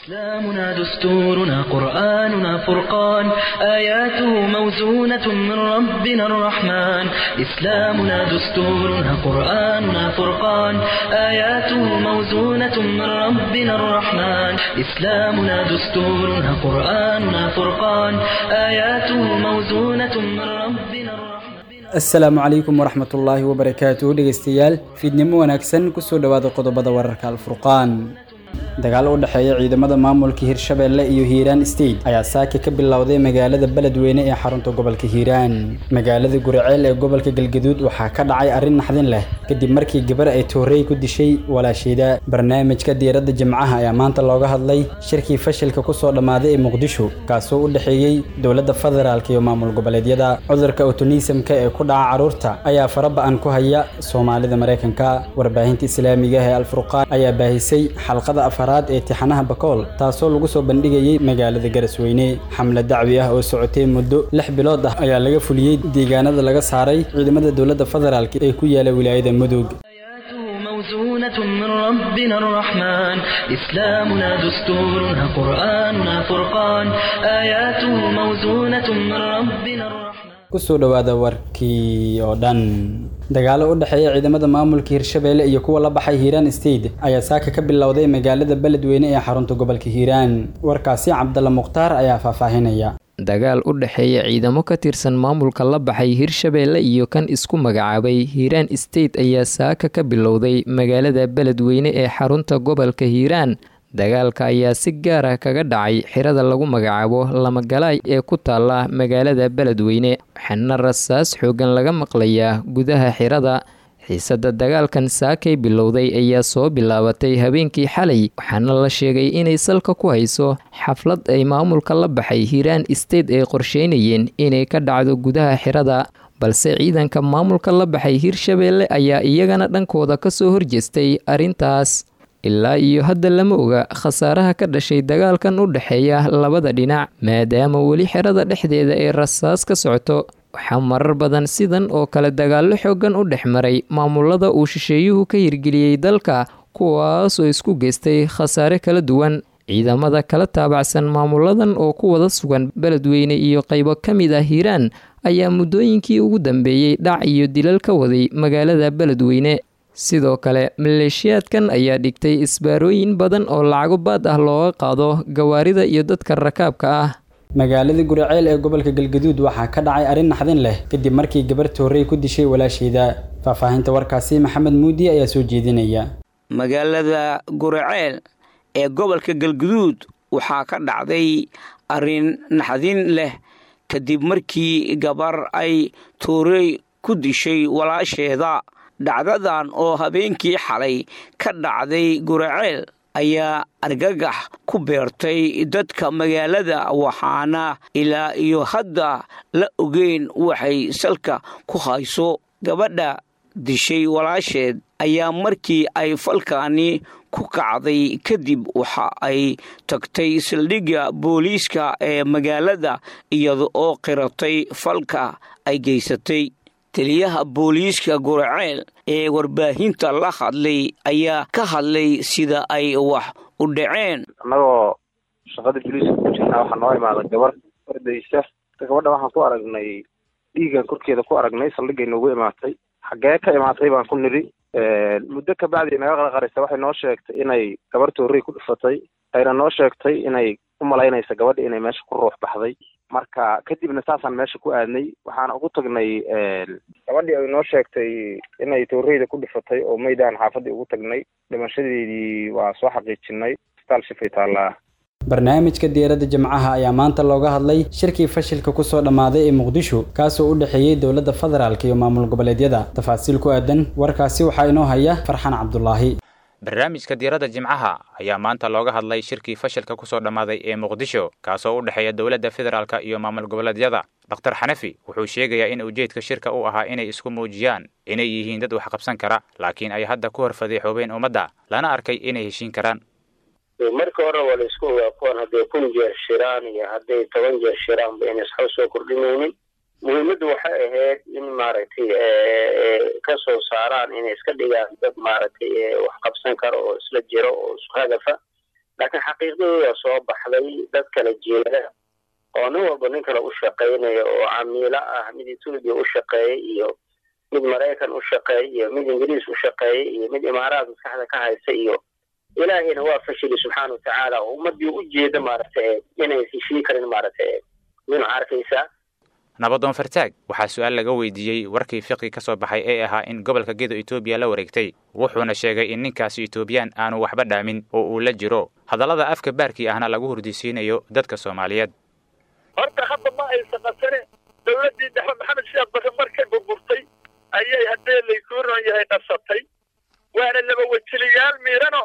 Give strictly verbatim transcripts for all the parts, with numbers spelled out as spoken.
إسلامنا دستورنا قرآننا فرقان آياته موزونة من ربنا الرحمن إسلامنا دستورنا قرآننا فرقان آياته موزونة من ربنا الرحمن إسلامنا دستورنا قرآننا فرقان آياته موزونة من ربنا الرحمن السلام عليكم ورحمة الله وبركاته dhegeystayaal fiidnimo wanaagsan ku soo dhawaada qodobada wararka Al-Furqaan dagaal u dhaxeeya ciidamada maamulka Hirshabelle iyo Hiiraan State ayaa saaka ka bilowday magaalada Beledweyne ee xarunta gobolka Hiiraan magaalada Guriceel ee gobolka Galgaduud waxaa ka dhacay arrin naxdin leh kadib markii gabar ay toorey ku dishay walaasheeda barnaamijka diiradda Jimcaha ayaa maanta looga hadlay shirkii fashilka ku soo dhamaaday ee Muqdisho kaasoo u dhaxeeyay dawladda federaalka iyo maamul goboleedyada cudurka autism-ka ee ku dhaca carruurta ayaa faraba'an ku haya Soomaalida Mareykanka warbaahinta Islaamiga ee Al-Furqaan ayaa baahisay xalqada afaraad ee tixanaha Bakool taasoo lagu soo bandhigayay magaalada Garasweyne xamlad dacwi ah oo socotay muddo lix bilood ah ayaa laga fuliyay deegaanada laga saaray ciidamada dawladda federaalka ee ku yaala wilaayada Mudug موزونة من ربنا الرحمن إسلامنا دستورنا قرآننا فرقان آياته موزونة من ربنا الرحمن kusoo dhawaada warkii oo dhan dagaalo u dhaxeeya ciidamada maamulka Hirshabelle iyo kuwa la baxay Hiiraan State ayaa saaka ka bilowday magaalada Beledweyne ee xarunta gobolka Hiiraan warkaasi Cabdalla Muqtaar ayaa faahfaahinaya dagaal u dhaxeeya ciidamo ka tirsan maamulka la baxay Hirshabelle iyo kan isku magacaabay Hiiraan State ayaa saaka ka bilowday magaalada Beledweyne ee xarunta gobolka Hiiraan dagaalka ayaa si gaar ah kaga dhacay xirada lagu magacaabo Lamagalaay ee ku taala magaalada Beledweyne waxaana rasaas xoogan laga maqlayaa gudaha xirada xiisada dagaalkan saakay bilowday ayaa soo bilaabatay habeenkii xalay waxaana la sheegay inay salka ku hayso xaflad ay maamulka la baxay Hiiraan State ee qorsheynayeen inay ka dhacdo gudaha xirada balse ciidanka maamulka la baxay Hirshabelle ayaa iyagana dhankooda ka soo horjeestay arrintaas ilaa iyo hadda lama oga khasaaraha ka dhashay dagaalkan u dhaxeeya labada dhinac maadaama weli xirada dhexdeeda ay rasaas ka socoto waxaa marar badan sidan oo kale dagaallo xoogan u dhex maray maamulada uu shisheeyuhu ka hirgeliyey dalka kuwaasoo isku geystay khasaare kala duwan ciidamada kala taabacsan maamuladan oo ku wada sugan Beledweyne iyo qaybo ka mid ah Hiiraan ayaa muddooyinkii ugu dambeeyey dhac iyo dilal ka waday magaalada Beledweyne sidoo kale maleeshiyaadkan ayaa dhigtay isbaarooyin badan oo lacago baad ah looga qaado gawaarida iyo dadka rakaabka ah magaalada Guriceel ee gobolka Galgaduud waxaa ka dhacay arrin naxdin leh kadib markii gabar toorey ku dishay walaasheeda faahfaahinta warkaasi Maxamed Muudi ayaa soo jeedinaya magaalada Guriceel ee gobolka Galgaduud waxaa ka dhacday arrin naxdin leh kadib markii gabar ay toorey ku dishay walaasheeda dhacdadan oo habeenkii xalay ka dhacday Guriceel ayaa argagax ku beertay dadka magaalada waxaana ilaa iyo hadda la ogeyn waxay salka ku hayso gabadha dishay walaasheed ayaa markii ay falkaani ku kacday kadib waxa ay tagtay saldhigga booliiska ee magaalada iyada oo qiratay falka ay geysatay taliyaha booliiska Guriceel ee warbaahinta la hadlay ayaa ka hadlay sida ay wax u dhaceen anagoo shaqada booliiska ku jirnaa waxaa noo imaaday gabar ordaysa gabadha waxaan ku aragnay dhiigan korkeeda ku aragnay saldhigay noogu imaatay xagee ka imaatay baan ku niri muddo ka bacdi naga qarqaraysa waxay noo sheegtay inay gabar toorey ku dhufatay ayna noo sheegtay inay u malaynaysa gabadha inay meesha ku ruux baxday marka kadibna saasaan meesha ku aadnay waxaan ugu tagnay gabadhii ay noo sheegtay inay tooreyda ku dhufatay oo meydaan xaafadii ugu tagnay dhimashadeedii waa soo xaqiijinay isbitaal Shifay taala barnaamijka diiradda Jimcaha ayaa maanta looga hadlay shirkii fashilka ku soo dhamaaday ee Muqdisho kaasoo u dhaxeeyay dawladda federaalka iyo maamul goboleedyada tafaasiil ku aadan warkaasi waxaa inoo haya Farxan Cabdullaahi barnaamijka diiradda Jimcaha ayaa maanta looga hadlay shirkii fashilka ku soo dhamaaday ee Muqdisho kaasoo u dhaxeeya dawladda federaalka iyo maamul goboleedyada Doctor Xanafi wuxuu sheegayaa in ujeedka shirka uu ahaa inay isku muujiyaan inay yihiin dad wax qabsan kara laakiin ay hadda ku horfadeexoobeen ummadda lana arkay inay heshiin karaan marka hore waa la isku ogaa kuwan hadday kun jeer shiraan iyo hadday toban jeer shiraan ba inay isxo soo kordhinaynin muhiimaddu waxay ahayd in maaragtay ka soo saaraan inay iska dhigaan dad maaragtay wax qabsan karo oo isla jiro oo isku hadafa laakiin xaqiiqdooda soo baxday dad kala jeeda oo nin walba nin kale u shaqaynaya oo camiilo ah mid Itoobiya u shaqeeya iyo mid Mareykan u shaqeeya iyo mid Ingiriis u shaqeeya iyo mid Imaaraad maskaxda ka haysta iyo ilaahayna waa fashilay subxaanahu wa tacaala ummadii u jeeda maaragtay inay heshii karin maaragtay min arkaysa nabadoon fartaag waxaa su'aal laga weydiiyey warkii fiqi ka soo baxay ee ahaa in gobolka Gedo Itoobiya la wareegtay wuxuuna sheegay in ninkaasi Itoobiyaan aanu waxba dhaamin oo uu la jiro hadallada afka baarkii ahna lagu hurdisiinayo dadka Soomaaliyeed horta hadda ma ay saqasane dawladii dhexe maxamed sheekh bare markay burburtay ayay haddee laykuuran yahay dhasatay waana laba wajiliyaal miirano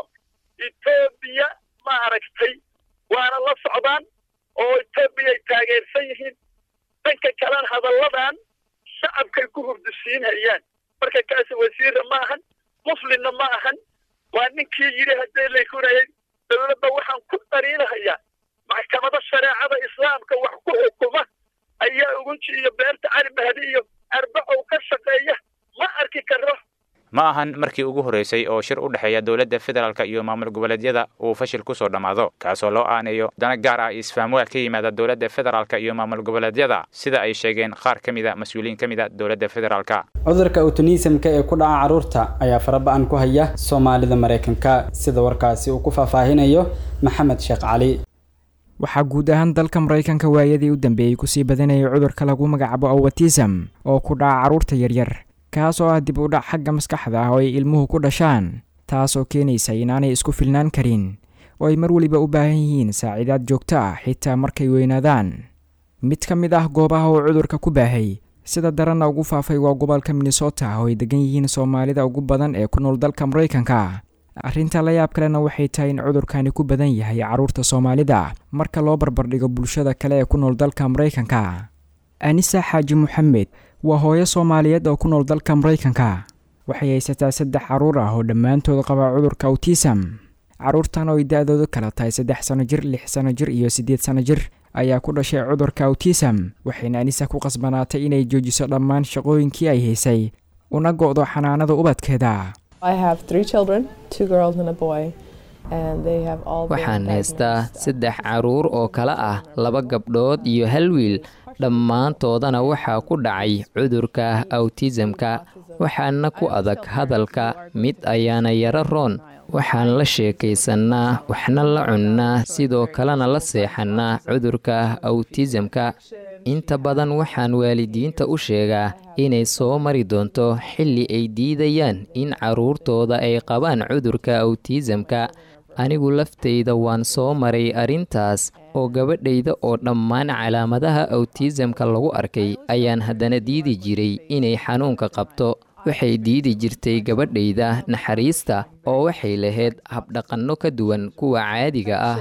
Itoobiya ma aragtay waana la socdaan oo Itoobiya ay taageersan yihiin dhanka kalena hadalladan shacabkay ku hurdisiinayaan marka kaasi wasiirra ma ahan muslimna ma ahan waa ninkii yidhi haddee laykuurayay dawladda waxaan ku dariinahayaa maxkamada shareecada islaamka wax ku xukuma ayaa ugunji iyo beerta cali mahdi iyo arbacow ka shaqeeya ma arki karo ma ahan markii ugu horeysay oo shir u dhaxeeya dawladda federaalka iyo maamul goboleedyada uu fashil ku soo dhamaado kaasoo loo aaneeyo dana gaar ah isfahamwaad ka yimaada dawladda federaalka iyo maamul goboleedyada sida ay sheegeen qaar ka mid ah mas'uuliyiin ka mid ah dawladda federaalka cudurka autism-ka ee ku dhaca carruurta ayaa faraba'an ku haya Soomaalida Mareykanka sida warkaasi uu ku faahfaahinayo Maxamed Sheekh Cali waxaa guud ahaan dalka Mareykanka waayadii u dambeeyay ku sii badanayay cudurka lagu magacaabo autism oo ku dhaca carruurta yaryar kaasoo ah dib u dhac xagga maskaxda ah oo ay ilmuhu ku dhashaan taasoo keenaysa inaanay isku filnaan karin oo ay mar waliba u baahan yihiin saacidaad joogto ah xitaa markay weynaadaan mid ka mid ah goobaha uu cudurka ku baahay sida daranna ugu faafay waa gobolka Minnesota oo ay degan yihiin Soomaalida ugu badan ee ku nool dalka Mareykanka arrinta la yaab kalena waxay tahay in cudurkani ku badan yahay carruurta Soomaalida marka loo barbardhigo bulshada kale ee ku nool dalka Mareykanka Anisa Xaaji Maxamed waa hooyo Soomaaliyeed oo ku nool dalka Mareykanka waxay haysataa saddex carruur ah oo dhammaantood qaba cudurka autism carruurtan oo da'doodu kala tahay saddex sano jir lix sano jir iyo siddeed sano jir ayaa ku dhashay cudurka autism waxayna Anisa ku qasbanaatay inay joojiso dhammaan shaqooyinkii ay haysay una go'do xanaanada ubadkeeda I have three children, two girls and a boy, and they have all been waxaan haystaa saddex carruur oo kala ah laba gabdhood iyo hal wiil dhammaantoodana waxaa ku dhacay cudurka autism-ka waxaana ku adag hadalka mid ayaana yara roon waxaan la sheekaysannaa waxna la cunnaa sidoo kalena la seexannaa cudurka autism-ka inta badan waxaan waalidiinta u sheegaa inay soo mari doonto xilli ay diidayaan in carruurtooda ay qabaan cudurka autism-ka anigu laftayda waan soo maray arrintaas oo gabadhayda oo dhammaan calaamadaha autism-ka lagu arkay ayaan haddana diidi jiray inay xanuunka qabto waxay diidi jirtay gabadhayda naxariista oo waxay lahayd habdhaqanno ka duwan kuwa caadiga ah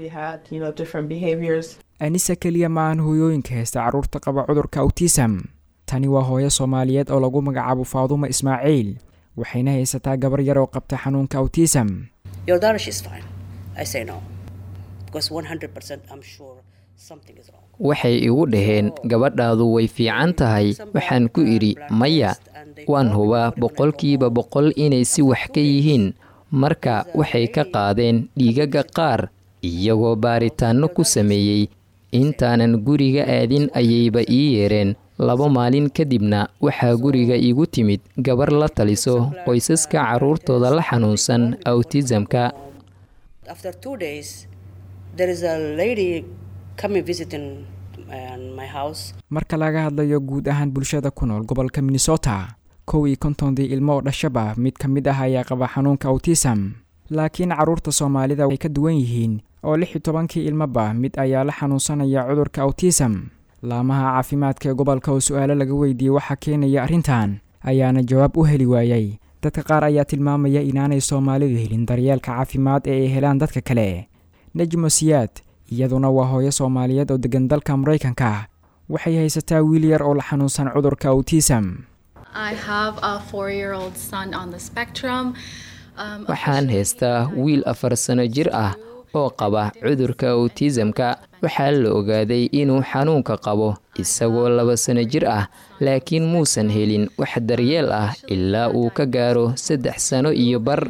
Anisa keliya ma ahan hooyooyinka haysta carruurta qaba cudurka autism tani waa hooyo Soomaaliyeed oo lagu magacaabo Faaduma Ismaaciil waxayna haysataa gabar yar oo qabta xanuunka autism Your daughter is fine. I say no. Because one hundred percent I'm sure something is wrong. waxay igu dhaheen gabadhaadu way fiican tahay waxaan ku idhi maya waan hubaa boqolkiiba boqol inay si wax ka yihiin marka waxay ka qaadeen dhiigaga qaar iyagoo baaritaanno ku sameeyey intaanan guriga aadin ayayba ii yeereen laba maalin kadibna waxaa guriga iigu timid gabar la taliso qoysaska carruurtooda la xanuunsan autism-ka After two days, there is a lady coming visiting uh, my house. marka laga hadlayo guud ahaan bulshada ku nool gobolka Minnesota kow iyo konton-dii ilmo oo dhashaba mid ka mid ah ayaa qaba xanuunka autism laakiin carruurta Soomaalida way ka duwan yihiin oo lix iyo tobankii ilmaba mid ayaa la xanuunsanaya cudurka autism laamaha caafimaadka ee gobolka oo su'aalo laga weydiiyey waxa keenaya arrintan ayaana jawaab u heli waayay dadka qaar ayaa tilmaamaya inaanay Soomaalidu helin daryeelka caafimaad ee ay helaan dadka kale Najmo Siyaad iyaduna waa hooyo Soomaaliyeed oo degan dalka Mareykanka waxay haysataa wiil yar oo la xanuunsan cudurka autism I have a four-year-old son on the spectrum. waxaan haystaa wiil afar sano jir ah oo qaba cudurka autism-ka. waxaa la ogaaday inuu xanuunka qabo isagoo laba sano jir ah, laakiin muusan helin wax daryeel ah ilaa uu ka gaaro saddex sano iyo bar.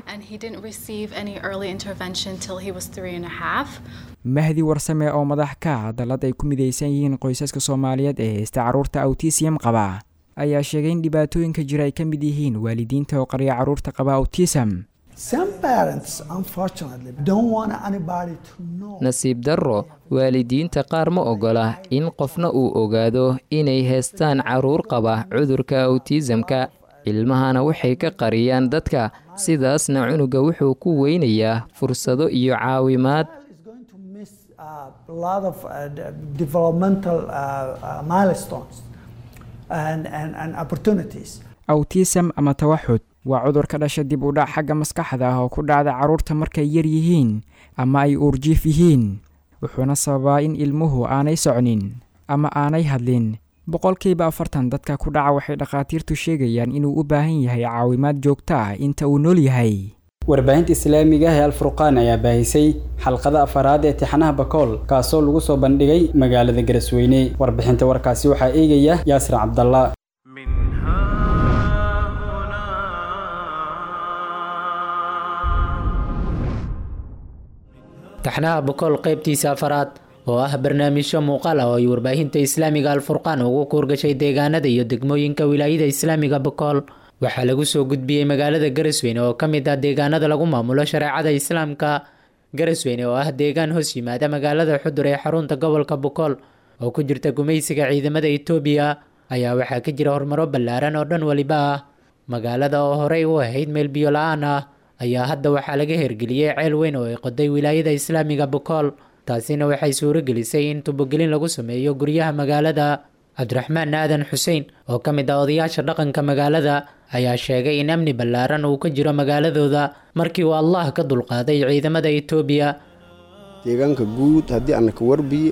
mahdi warsame oo madax ka ah dalad ay ku midaysan yihiin qoysaska Soomaaliyeed ee haysta carruurta autism qaba ayaa sheegay in dhibaatooyinka jira ay ka mid yihiin waalidiinta oo qariya carruurta qaba autism. Some parents unfortunately don't want anybody to know. nasiib darro, waalidiinta qaar ma ogola in qofna uu ogaado inay haystaan carruur qaba cudurka autism-ka. ilmahana waxay ka qariyaan dadka, sidaasna cunuga wuxuu ku weynayaa fursado iyo caawimaad. A lot of uh, developmental uh, uh, milestones and, and, and opportunities. Autism ama tawaxud waa cudur ka dhasha dib u dhac xagga maskaxda ah oo ku dhacda carruurta markay yar yihiin ama ay uurjiif yihiin, wuxuuna sababaa in ilmuhu aanay socnin ama aanay hadlin. boqolkiiba afartan dadka ku dhaca waxay dhakhaatiirtu sheegayaan inuu u baahan yahay caawimaad joogto ah inta uu nool yahay. warbaahinta islaamiga ee Al-Furqaan ayaa baahisay xalqada afaraad ee tixanaha Bakool kaasoo lagu soo bandhigay magaalada Garasweyne. warbixinta warkaasi waxaa eegaya Yaasir Cabdallah. tixanaha Bakool qaybtiisa afaraad oo ah barnaamijyo muuqaal ah oo ay warbaahinta islaamiga Al-Furqaan ugu koorgashay deegaanada iyo degmooyinka wilaayada islaamiga Bakool. waxaa lagu soo gudbiyey magaalada Garasweyne oo ka mid ah deegaanada lagu maamulo shareecada islaamka. Garasweyne oo ah deegaan hoos yimaada magaalada Xudur ee xarunta gobolka Bakool oo ku jirta gumaysiga ciidamada Itoobiya ayaa waxaa ka jira horumaro ballaaran oo dhan waliba ah. magaalada oo horey u ahayd meel biyo la'aan ah ayaa hadda waxaa laga hirgeliyey ceel weyn oo ay qoday wilaayada islaamiga Bakool. taasina waxay suuro gelisay in tubogelin lagu sameeyo guryaha magaalada. Cabdiraxmaan Aadan Xuseen oo ka mid ah odayaasha dhaqanka magaalada ayaa sheegay in amni ballaaran uu ka jiro magaaladooda markii uu Allah ka dulqaaday ciidamada Itoobiya. deegaanka guud haddii aan ka warbiyo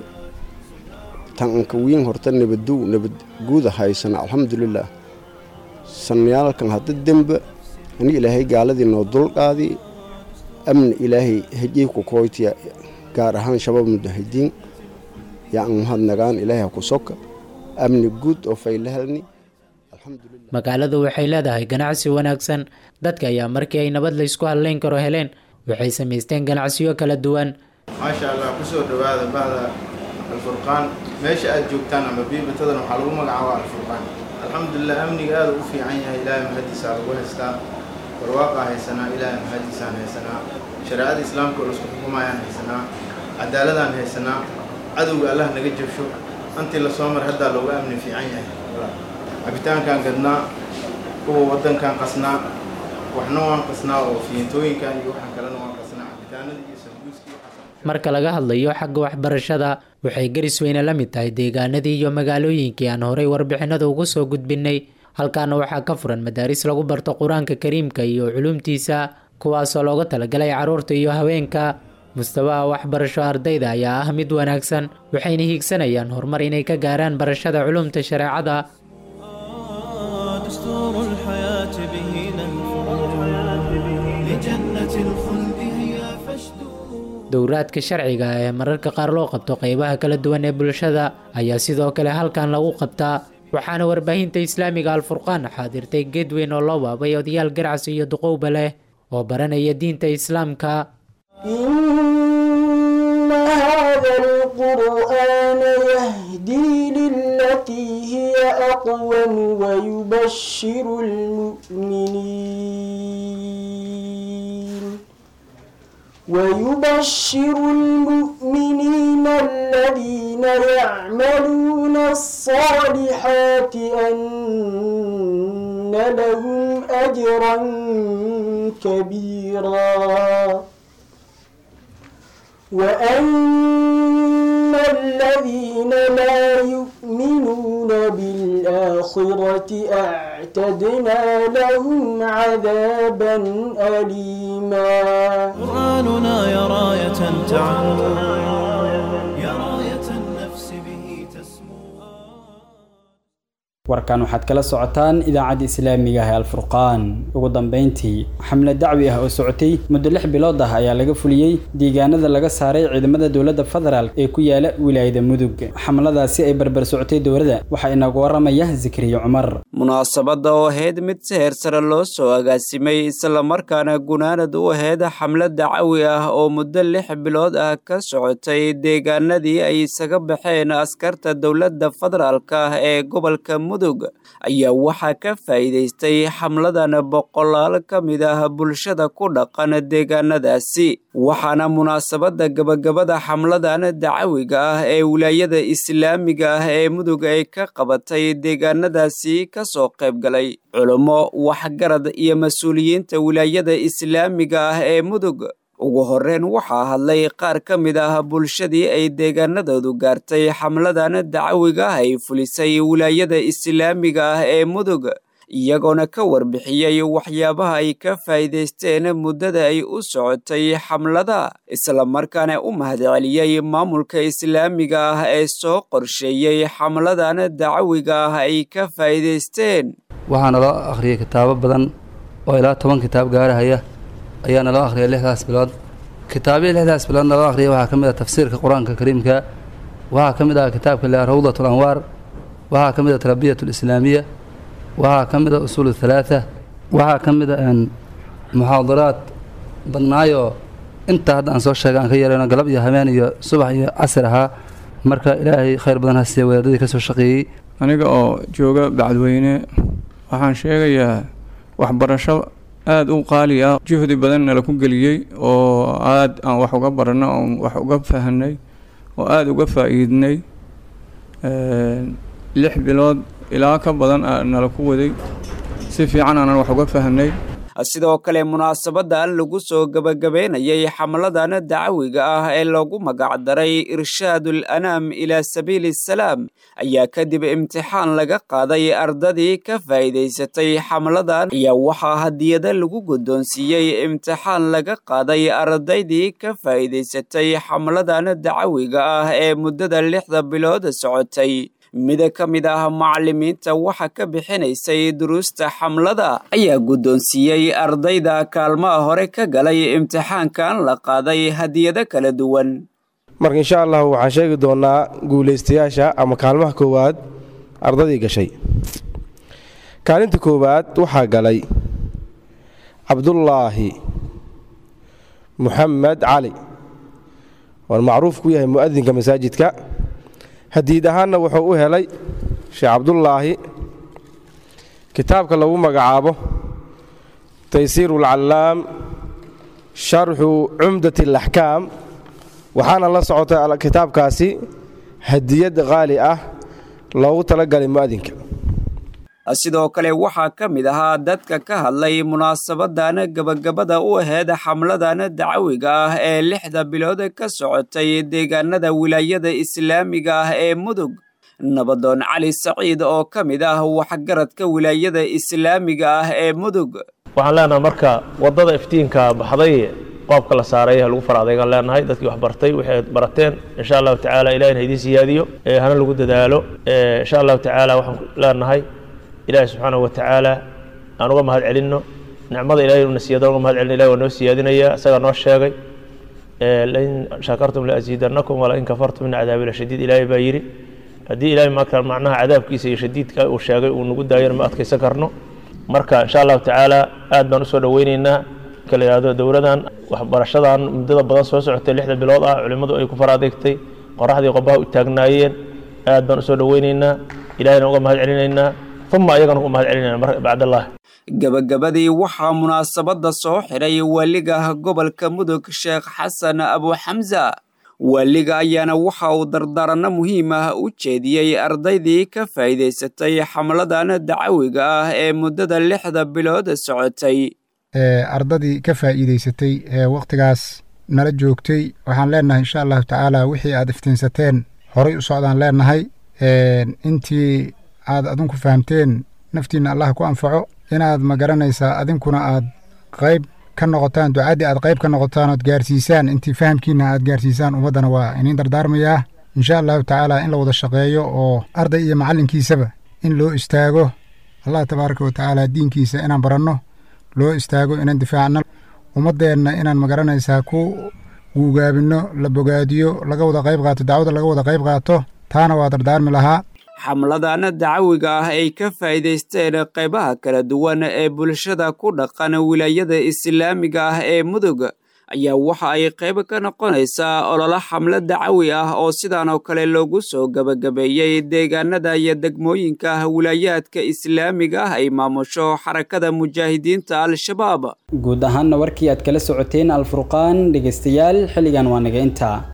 tan ka weyn horta nabadu nabad guud haysana alxamdulillah. sanayaalkan hadda dambe ani ilaahay gaaladii noo dulqaadi amni ilaahay hajii ku kooytiya gaar ahaan shabab mudahidiin yaa mahad nagaan ilaahay ku soka amni guud oo faylahalni. alxamdulillah magaaladu waxay leedahay ganacsi wanaagsan. dadka ayaa markii ay nabad la isku haleyn karo heleen waxay sameysteen ganacsiyo kala duwan. maasha Allah ku soo dhawaada baada Al-Furqaan meesha aad joogtaan ama biibatadan waxa lagu magacaabaa Al-Furqaan. alxamdulillah amniga aad u fiican yahay ilaahay mahadiisa lagu haystaa. barwaaqa haysana ilaahay mahadiisa haysana. shariicada islaamka oo isku xukumayaan haysana. cadaaladaan haysana. cadowga Allah naga jabsho antii la soo mar hadda looga amni fiican yahay. cabitaankan gadnaa kuwa wadankan qasnaa waxna waan qasnaa oo fiintooyinkan iyo waxaan kalena waan qasnaa cabitaanada iyo sambuuski. marka laga hadlayo xagga waxbarashada waxay Garasweyne la mid tahay deegaanadii iyo magaalooyinkii aan horey warbixinada ugu soo gudbinay. halkaana waxaa ka furan madaaris lagu barto quraanka kariimka iyo culumtiisa kuwaasoo looga talagalay carruurta iyo haweenka. mustawaha waxbarasho ardayda ayaa ah mid wanaagsan waxayna hiigsanayaan horumar inay ka gaaraan barashada culumta shareecada. dowraadka sharciga ee mararka qaar loo qabto qaybaha kala duwan ee bulshada ayaa sidoo kale halkan lagu qabtaa. waxaana warbaahinta islaamiga Al-Furqaan xaadirtay geed weyn oo loo waabay odayaal ganacsi iyo duqowba leh oo baranaya diinta islaamka. إن هذا القرآن يهدي للتي هي أقوم ويبشر المؤمنين ويبشر المؤمنين الذين يعملون الصالحات أن لهم أجرا كبيرا وأن الذين لا يؤمنون بالآخرة أعتدنا لهم عذابا أليما. قرآننا يا راية تعم warkan waxaad kala socotaan idaacadda islaamiga ah ee alfurqaan ugu dambeyntii xamle dacwi ah oo socotay muddo lix bilood ah ayaa laga fuliyey deegaanada laga saaray ciidamada dowladda federaal ee ku yaala wilaayada mudug xamladaasi ay barbar socotay dowladda waxaa inagu waramaya Zikriyo Cumar munaasabada oo ahayd mid seher sare loo soo agaasimay isla markaana gunaanad u ahayd xamle dacwi ah oo muddo lix bilood ah ka socotay deegaanadii ay isaga baxeen askarta dowladda federaalka ah ee gobolka ayaa waxaa ka faa'iidaystay xamladan boqolaal ka mid ah bulshada ku dhaqan deegaanadaasi waxaana munaasabada gabagabada xamladan dacawiga ah ee wilaayada islaamiga ah ee mudug ay ka qabatay deegaanadaasi ka soo qayb galay culummo waxgarad iyo mas-uuliyiinta wilaayada islaamiga ah ee mudug ugu horreyn waxaa hadlay qaar ka mid ah bulshadii ay deegaanadoodu gaartay xamladan dacawiga ah ay fulisay wilaayada islaamiga ah ee mudug iyagoona ka warbixiyey waxyaabaha ay ka faa'iidaysteen muddada ay u socotay xamlada isla markaana u mahadceliyey maamulka islaamiga ah ee soo qorsheeyey xamladan dacawiga ah ay ka faa'iidaysteen waxaana loo akhriyey kitaabo badan oo ilaa toban kitaab gaarahaya ayaana loo akhriyay lixdaas bilood kitaabihii lixdaas biloodna loo akhriyay waxaa ka mid ah tafsiirka qur-aanka kariimka waxaa ka mid ah kitaabka la rawdat alanwaar waxaa ka mid ah tarbiyat alislaamiya waxaa ka mid ah usuul thalaatha waxaa ka mid ah muxaadaraad badnaayo inta hadda aan soo sheegay aan ka yeelano galab iyo habeen iyo subax iyo casir ahaa marka ilaahay khayr badan ha siiya wadaadadii ka soo shaqeeyey aniga oo jooga bacdweyne waxaan sheegayaa waxbarasho aad u qaali ah juhdi badan nala ku geliyey oo aad aan wax uga baranno oo wax uga fahanay oo aad uga faa'iidnay lix bilood ilaa ka badan nala ku waday si fiican aanan wax uga fahanay sidoo kale munaasabadan lagu soo gabagabeynayay xamladan dacawiga ah ee lagu magac daray irshaadul anaam ilaa sabiili salaam ayaa kadib imtixaan laga qaaday ardadii ka faa'iidaysatay xamladan ayaa waxaa hadiyada lagu guddoonsiiyey imtixaan laga qaaday ardaydii ka faa'iidaysatay xamladan dacawiga ah ee muddada lixda bilood socotay mid ka mid ah macallimiinta waxa ka bixinaysay duruusta xamlada ayaa guddoonsiiyey ardayda kaalmaha hore ka galay imtixaankan la qaaday hadiyado kala duwan marka insha allah waxaan sheegi doonaa guulaystayaasha ama kaalmaha koowaad ardadii gashay kaalinta koowaad waxaa galay cabdullaahi muxamed cali oo macruuf ku yahay mu'adinka masaajidka hadiid ahaanna wuxuu u helay sheekh cabdullaahi kitaabka lagu magacaabo taysiiru alcallaam sharxu cumdati alaxkaam waxaana la socotay kitaabkaasi hadiyad qaali ah loogu talagalay mu'adinka sidoo kale waxaa ka mid ahaa dadka ka hadlay munaasabadan gabagabada u ahayd xamladan dacawiga ah ee lixda bilood ka socotay deegaanada wilaayada islaamiga ah ee mudug nabadoon cali saciid oo ka mid ah waxgaradka wilaayada islaamiga ah ee mudug waxaan leenahay marka wadada iftiinka baxday qoobka la saaray lagu faraadeegan leenahay dadkii wax bartay waxay barateen insha Allah tacaala ilaahina idin siyaadiyo ee hana lagu dadaalo ee insha Allah tacaala waxaan leenahay ilaahay subxaanahu wa tacaala aan uga mahad celinno nicmada ilaahay uu nasiiyada uga mahad celin ilaahay waa noo siyaadinaya isaga noo sheegay lain shakartum la aziidannakum wala in kafartum min cadaabi la shadiid ilaahay baa yiri haddii ilaahay marka macnaha cadaabkiisa iyo shadiidka uu sheegay uu nagu daayana ma adkaysan karno marka insha allahu tacaala aad baan usoo dhaweynaynaa kala yidhaahdo dowladan waxbarashadan muddada badan soo socotay lixda bilood ah culimmadu ay ku faraadeegtay qoraxdii qobaha u taagnaayeen aad baan usoo dhaweynaynaa ilaahayna uga mahad celinaynaa ثم أيضا هم هالعلنا بعد الله gabagabadii waxaa munaasabada soo xiray waaliga gobolka mudug sheekh xasan abu xamza waaliga ayaana waxa uu dardaarano muhiim ah u jeediyey ardaydii ka faa'iidaysatay xamladan dacawiga ah ee muddada lixda bilood socotay ardadii ka faa'iidaysatay ee waqtigaas nala joogtay waxaan leenahay insha Allah tacaala wixii aad iftiinsateen horay u socdaan leenahay intii aad adinku fahamteen naftiina Allah ku anfaco inaad ma garanaysaa adinkuna aad qayb ka noqotaan ducaadii aad qayb ka noqotaan oo gaarsiisaan intii fahamkiina aad gaarsiisaan ummadana waa iniin dardaarmayaa insha Allah tacaala in la wada shaqeeyo oo arday iyo macallinkiisaba in loo istaago allah tabaaraka wa tacaala diinkiisa inaan baranno loo istaago inaan difaacno ummaddeenna inaan magaranaysaa ku guugaabinno la bogaadiyo laga wada qayb qaato dacwada laga wada qayb qaato taana waa dardaarmi lahaa xamladana dacawiga ah ay ka faa'iidaysteen qaybaha kala duwan ee bulshada ku dhaqan wilaayada islaamiga ah ee mudug ayaa waxa ay qayb ka noqonaysaa ololo xamlad dacawi ah oo sidaan oo kale loogu soo gabagabeeyey deegaanada iyo degmooyinka wilaayaadka islaamiga ah ay maamusho xarakada mujaahidiinta al-shabaab guud ahaanna warkii aad kala socoteen alfurqaan dhegeystayaal xilligan waa naga intaa